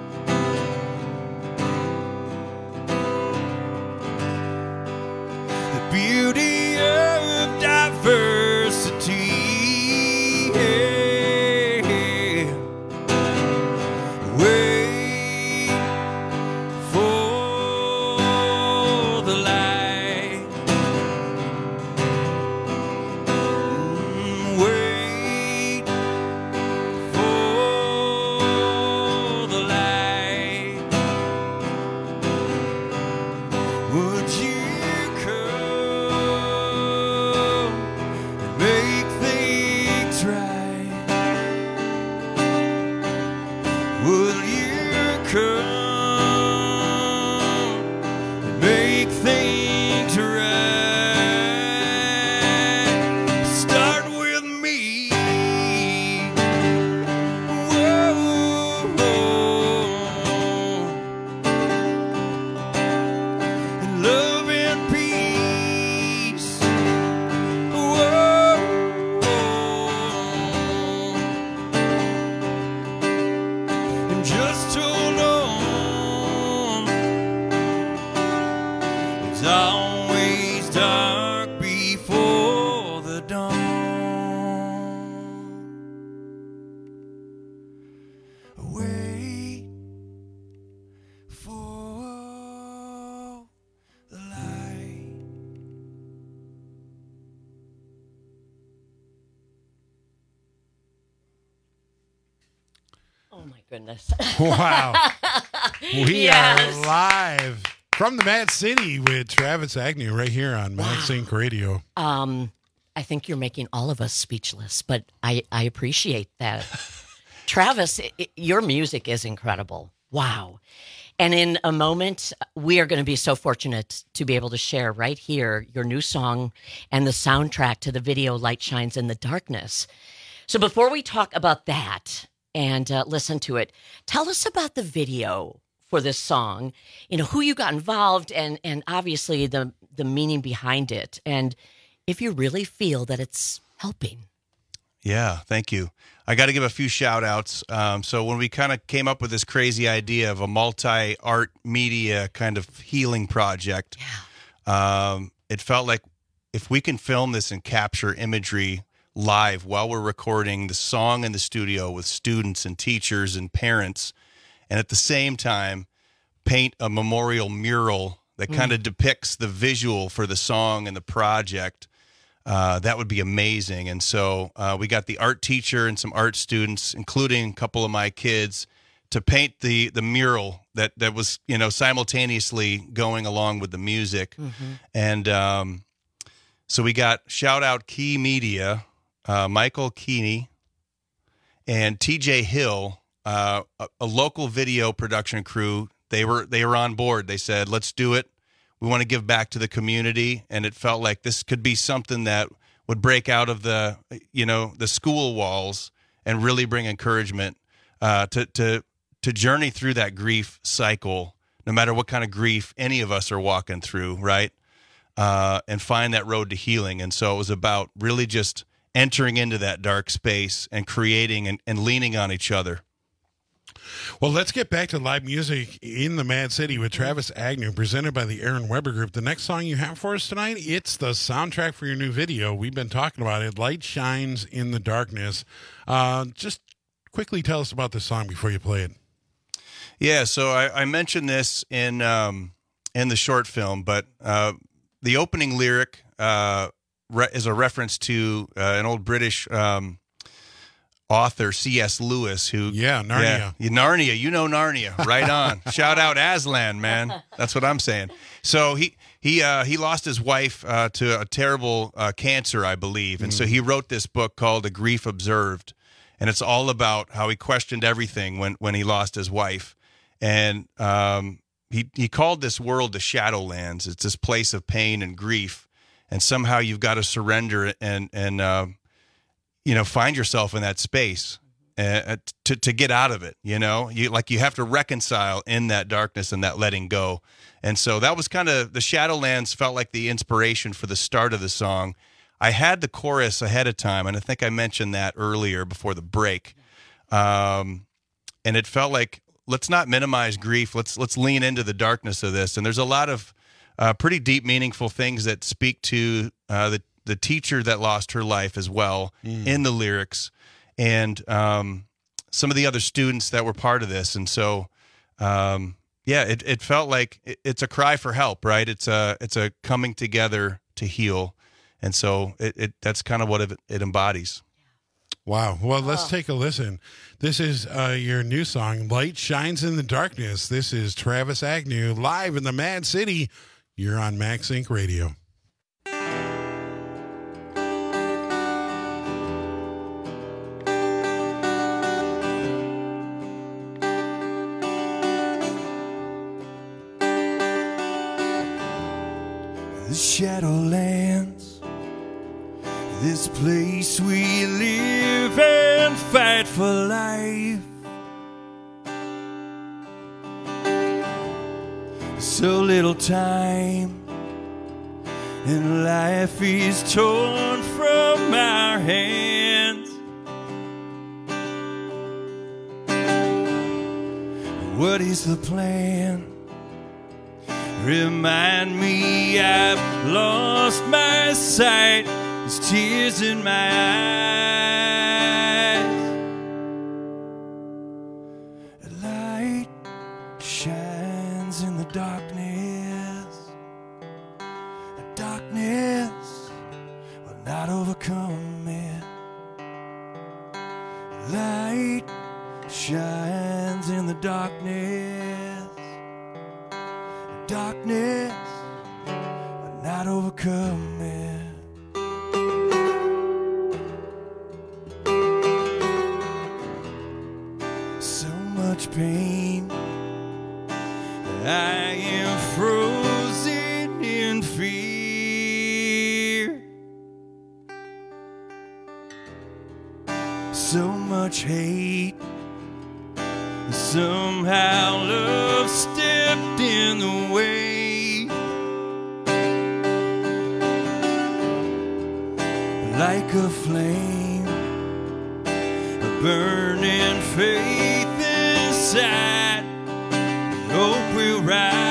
Q: The beauty of diversity. Wait for the light. Mm, wait for the light. Would you come and make things right? Will you come and make things right? Start with me. Whoa. And love and peace. Whoa. And just hold on. It's always dark before the dawn. Wait for the light.
O: Oh my goodness.
M: Wow. We
O: Yes.
M: are live from the Mad City with Travis Agnew right here on Max Inc Radio.
O: Um, I think you're making all of us speechless, but I, I appreciate that. Travis, i- i- your music is incredible. Wow. And in a moment, we are going to be so fortunate to be able to share right here your new song and the soundtrack to the video Light Shines in the Darkness. So before we talk about that and uh, listen to it, tell us about the video for this song, you know, who you got involved and and obviously the the meaning behind it, and if you really feel that it's helping.
P: Yeah, thank you. I got to give a few shout outs. Um, so when we kind of came up with this crazy idea of a multi-art media kind of healing project, um, it felt like if we can film this and capture imagery live while we're recording the song in the studio with students and teachers and parents, and at the same time paint a memorial mural that
D: Mm.
P: kind of depicts the visual for the song and the project, uh, that would be amazing. And so uh, we got the art teacher and some art students, including a couple of my kids, to paint the the mural that that was, you know, simultaneously going along with the music.
D: Mhm.
P: And um, so we got shout out Key Media, uh, Michael Keeney, and T J Hill, uh, a, a local video production crew. They were they were on board. They said, "Let's do it. We want to give back to the community." And it felt like this could be something that would break out of the, you know, the school walls and really bring encouragement uh, to to to journey through that grief cycle, no matter what kind of grief any of us are walking through, right? Uh, and find that road to healing. And so it was about really just entering into that dark space and creating and, and leaning on each other.
M: Well, let's get back to live music in the Mad City with Travis Agnew, presented by the Aaron Weber Group. The next song you have for us tonight, it's the soundtrack for your new video. We've been talking about it, Light Shines in the Darkness. Uh, just quickly tell us about this song before you play it.
P: Yeah, so I, I mentioned this in um, in the short film, but uh, the opening lyric uh, re- is a reference to uh, an old British um, author, C S Lewis, who...
M: Yeah, Narnia.
P: Yeah, Narnia, you know Narnia, right on. Shout out Aslan, man. That's what I'm saying. So he he uh, he lost his wife uh, to a terrible uh, cancer, I believe, and mm. so he wrote this book called A Grief Observed, and it's all about how he questioned everything when, when he lost his wife. And um, he he called this world the Shadowlands. It's this place of pain and grief, and somehow you've got to surrender and and uh, you know find yourself in that space uh, to to get out of it. You know, you like you have to reconcile in that darkness and that letting go. And so that was kind of the Shadowlands felt like the inspiration for the start of the song. I had the chorus ahead of time, and I think I mentioned that earlier before the break. Um, and it felt like, let's not minimize grief. Let's let's lean into the darkness of this. And there's a lot of uh, pretty deep, meaningful things that speak to uh, the the teacher that lost her life as well mm. in the lyrics, and um, some of the other students that were part of this. And so, um, yeah, it, it felt like it, it's a cry for help, right? It's a it's a coming together to heal, and so it, it that's kind of what it, it embodies.
M: Wow. Well, let's take a listen. This is uh, your new song, Light Shines in the Darkness. This is Travis Agnew live in the Mad City. You're on Max Inc Radio.
Q: The Shadowlands, this place we live and fight for life. So little time, and life is torn from our hands. What is the plan? Remind me I've lost my sight. There's tears in my eyes. A light shines in the darkness. A darkness will not overcome it. A light shines in the darkness. A darkness will not overcome it. Pain, I am frozen in fear. So much hate, somehow love stepped in the way. Like a flame, a burning faith inside, hope will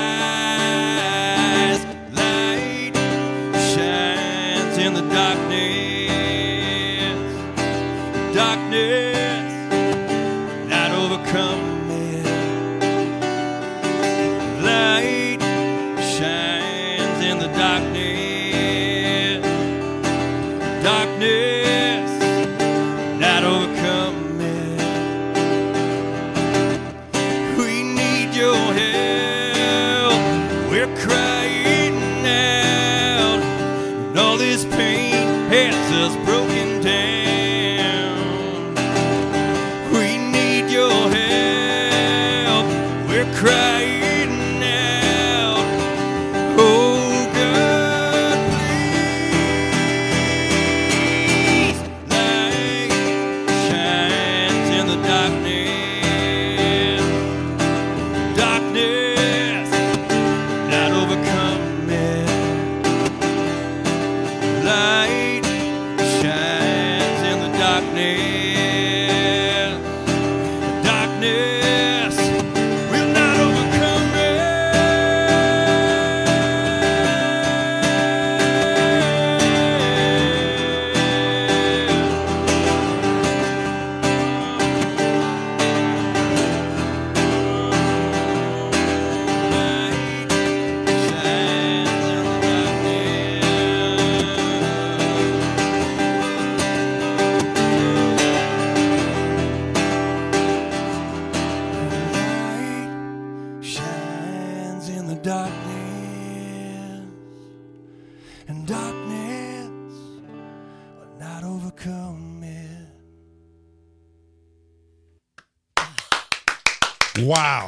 Q: rise. Light shines in the darkness. Darkness not overcome it. Light shines in the darkness. Darkness not overcome it. Your help, we're crying out, and all this pain has us broken down. We need your help, we're crying out. Oh God, please. Light shines in the darkness. Darkness, and darkness will not overcome it.
M: Wow.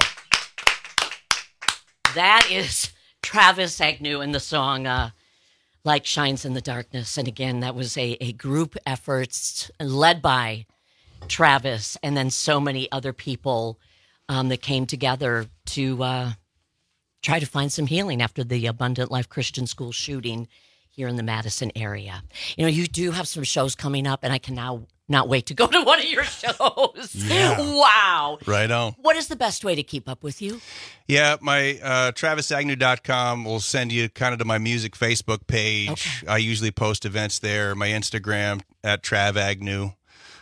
O: That is Travis Agnew in the song uh, Light Shines in the Darkness. And again, that was a, a group effort led by Travis and then so many other people um, that came together to uh, try to find some healing after the Abundant Life Christian School shooting here in the Madison area. You know, you do have some shows coming up, and I can now not wait to go to one of your shows.
P: Yeah.
O: Wow.
P: Right on.
O: What is the best way to keep up with you?
P: Yeah, my uh, travis agnew dot com will send you kind of to my music Facebook page. Okay. I usually post events there. My Instagram at Trav Agnew.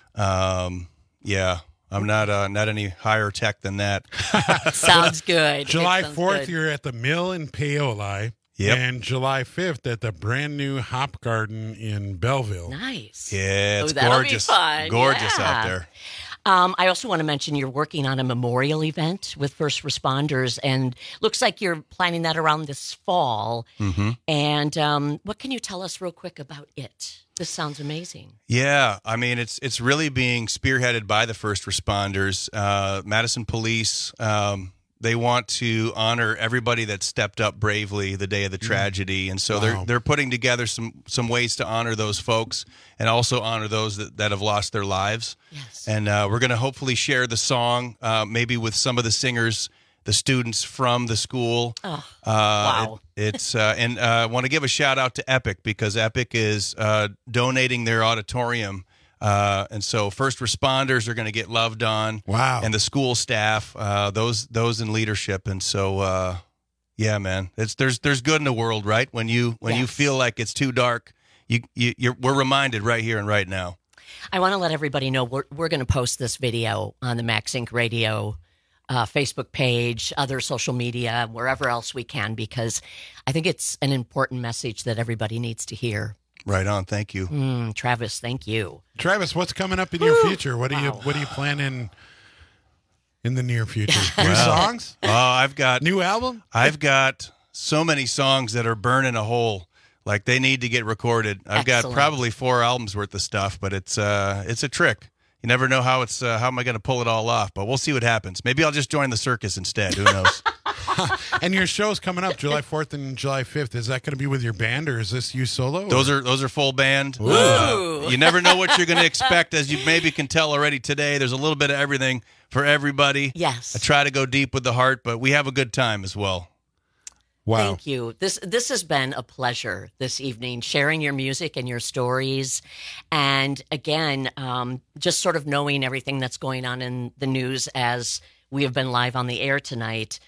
P: Um, yeah, I'm not uh, not any higher tech than that.
O: Sounds good.
M: July
O: sounds
M: fourth,
O: good.
M: you're at the Mill in Paoli.
P: Yep.
M: And July fifth at the brand new Hop Garden in Belleville.
O: Nice.
P: Yeah, it's
O: oh, that'll
P: gorgeous.
O: Be fun.
P: Gorgeous
O: yeah.
P: out there.
O: Um, I also want to mention you're working on a memorial event with first responders, and looks like you're planning that around this fall.
P: Mm-hmm.
O: And um, what can you tell us real quick about it? This sounds amazing.
P: Yeah, I mean, it's it's really being spearheaded by the first responders. Uh, Madison Police, um, they want to honor everybody that stepped up bravely the day of the tragedy, and so
M: Wow.
P: they're they're putting together some some ways to honor those folks and also honor those that, that have lost their lives.
O: Yes.
P: And uh, we're going to hopefully share the song, uh, maybe with some of the singers, the students from the school.
O: Oh,
P: uh,
O: wow.
P: It, it's uh, and I uh, want to give a shout out to Epic because Epic is uh, donating their auditorium. Uh, and so first responders are going to get loved on.
M: Wow.
P: And the school staff, uh, those those in leadership. And so, uh, yeah, man, it's there's there's good in the world, right? When you when
O: Yes.
P: you feel like it's too dark, you, you you're we're reminded right here and right now.
O: I want to let everybody know we're, we're going to post this video on the Max Inc Radio uh, Facebook page, other social media, wherever else we can, because I think it's an important message that everybody needs to hear.
P: Right on. Thank you.
O: Mm, Travis, thank you.
M: Travis, what's coming up in your future? What are you What are you planning in the near future? New
P: Well,
M: songs?
P: Oh, I've got
M: New album?
P: I've got so many songs that are burning a hole. Like they need to get recorded. I've got
O: Excellent.
P: probably four albums worth of stuff, but it's uh it's a trick. You never know how it's uh, how am I going to pull it all off, but we'll see what happens. Maybe I'll just join the circus instead. Who knows?
M: And your show's coming up July fourth and July fifth. Is that going to be with your band or is this you solo? or-
P: Those are those are full band.
O: Ooh.
P: Uh, you never know what you're going to expect, as you maybe can tell already today. There's a little bit of everything for everybody.
O: Yes.
P: I try to go deep with the heart, but we have a good time as well.
M: Wow.
O: Thank you. This this has been a pleasure this evening, sharing your music and your stories. And again, um, just sort of knowing everything that's going on in the news as we have been live on the air tonight.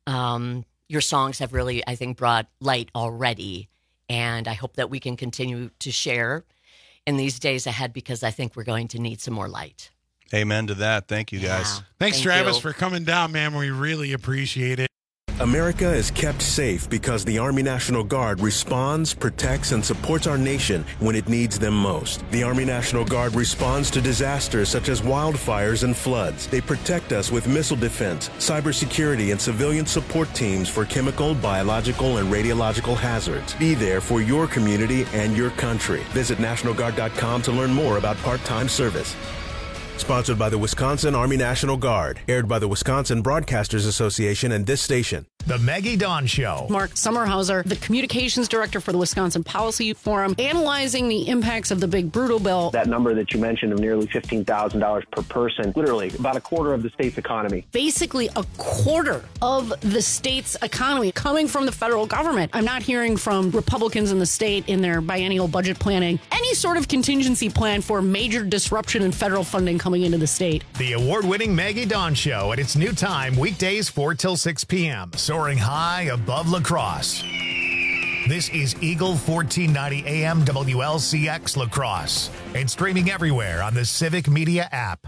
O: Um, your songs have really, I think, brought light already. And I hope that we can continue to share in these days ahead because I think we're going to need some more light.
P: Amen to that. Thank you, guys.
O: Yeah.
M: Thanks,
O: Thank
M: Travis,
O: you.
M: for coming down, man. We really appreciate it.
D: America is kept safe because the Army National Guard responds, protects, and supports our nation when it needs them most. The Army National Guard responds to disasters such as wildfires and floods. They protect us with missile defense, cybersecurity, and civilian support teams for chemical, biological, and radiological hazards. Be there for your community and your country. Visit National Guard dot com to learn more about part-time service. Sponsored by the Wisconsin Army National Guard. Aired by the Wisconsin Broadcasters Association and this station.
E: The Maggie Dawn Show.
W: Mark Sommerhauser, the communications director for the Wisconsin Policy Forum, analyzing the impacts of the big brutal bill.
X: That number that you mentioned of nearly fifteen thousand dollars per person, literally about a quarter of the state's economy.
W: Basically a quarter of the state's economy coming from the federal government. I'm not hearing from Republicans in the state in their biennial budget planning any sort of contingency plan for major disruption in federal funding coming into the state.
E: The award-winning Maggie Dawn Show at its new time, weekdays four till six p.m. Soaring high above La Crosse. This is Eagle fourteen ninety A M W L C X La Crosse and streaming everywhere on the Civic Media app.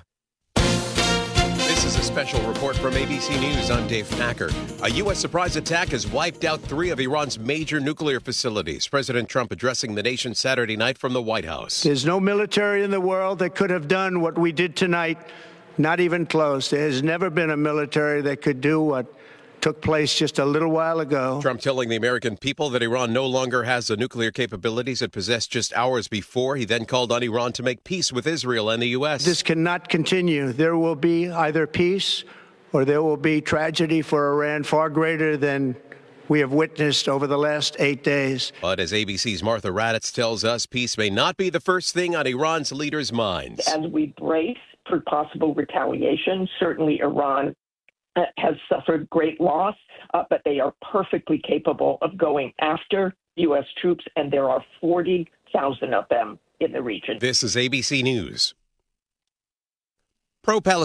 B: This is a special report from A B C News. I'm Dave Packer. A U S surprise attack has wiped out three of Iran's major nuclear facilities. President Trump addressing the nation Saturday night from the White House.
Y: There's no military in the world that could have done what we did tonight, not even close. There has never been a military that could do what took place just a little while ago.
B: Trump telling the American people that Iran no longer has the nuclear capabilities it possessed just hours before. He then called on Iran to make peace with Israel and the U S.
Y: This cannot continue. There will be either peace or there will be tragedy for Iran far greater than we have witnessed over the last eight days.
B: But as A B C's Martha Raddatz tells us, peace may not be the first thing on Iran's leaders' minds.
F: As we brace for possible retaliation, certainly Iran uh, has suffered great loss, uh, but they are perfectly capable of going after U S troops, and there are forty thousand of them in the region.
B: This is A B C News. Pro-Palestinian